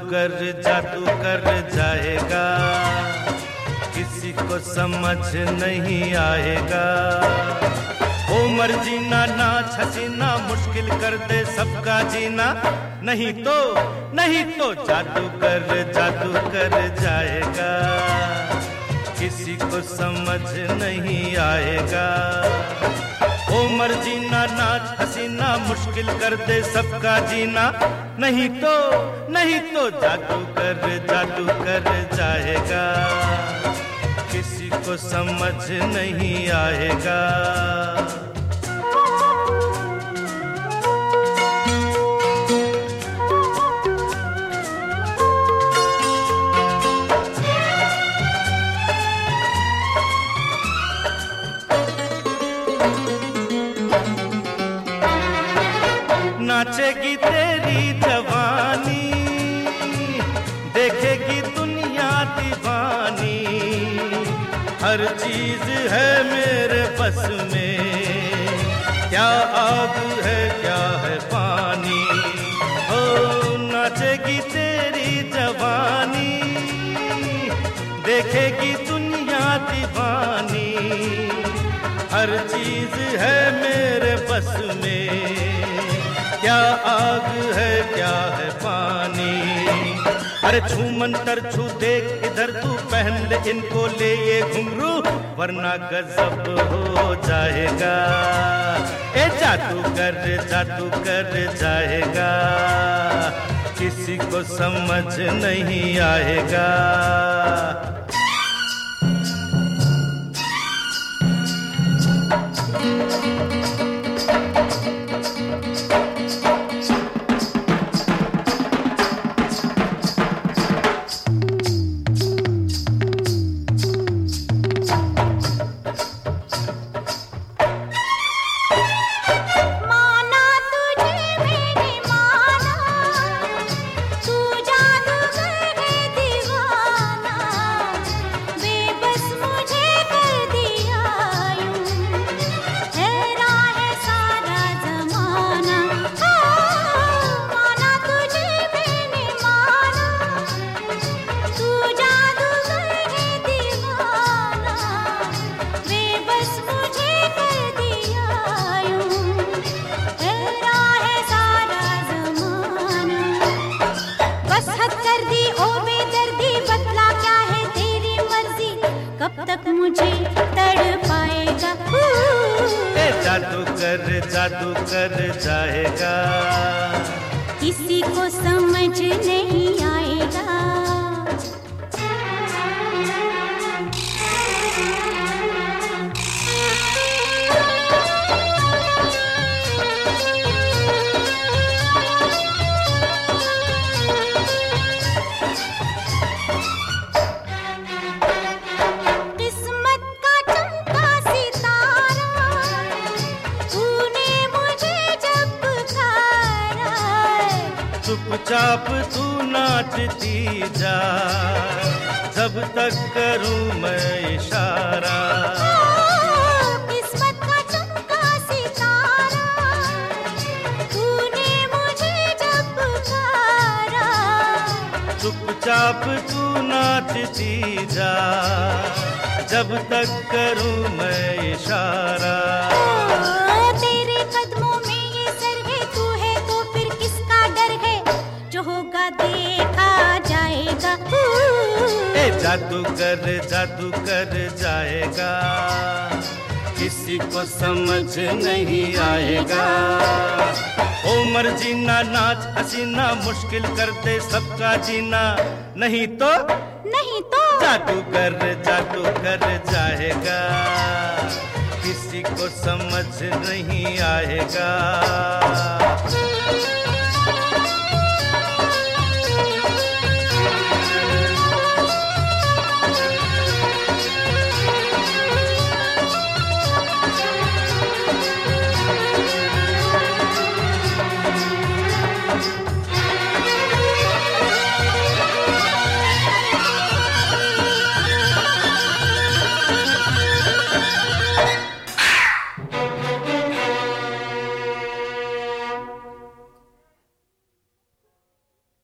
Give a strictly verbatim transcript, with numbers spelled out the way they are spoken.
जादूगर जादू कर जाएगा, किसी को समझ नहीं आएगा। उमर जीना नाच हसीना मुश्किल कर दे सबका जीना, नहीं तो नहीं तो जादूगर जादू कर जाएगा, किसी को समझ नहीं आएगा। उमर जीना नाच हसीना मुश्किल कर दे सबका जीना, नहीं तो नहीं तो जादूगर जादू कर जाएगा, किसी को समझ नहीं आएगा। नाचेगी तेरी जवानी, देखेगी दुनिया दीवानी, हर चीज है मेरे बस में, क्या आग है क्या है पानी। ओ नाचेगी तेरी जवानी, देखेगी दुनिया दीवानी, हर चीज है मेरे बस में, क्या आग है क्या है पानी। अरे छू मंतर छू देख इधर तू पहन ले इनको ले ये घुंघरू, वरना गजब हो जाएगा। ए जादू कर जादू कर जाएगा, किसी को समझ नहीं आएगा। मुझे तड़पाएगा, जादू कर जादू कर जाएगा, किसी को समझ नहीं आएगा। चुपचाप तू नाचती जा, जब तक करूं मैं इशारा। किस्मत का चमका सितारा, तूने मुझे जब पुकारा। चुपचाप तू नाचती जा, जब तक करूं मैं इशारा। तेरे कदमों में ये सर है, तू है तो फिर किसका डर है, जो होगा देखा जाएगा। ए जादू कर जादू कर जाएगा, किसी को समझ नहीं आएगा। उमर जीना नाच हसीना मुश्किल कर दे सबका जीना, नहीं तो नहीं तो जादूगर जादू कर जाएगा, किसी को समझ नहीं आएगा।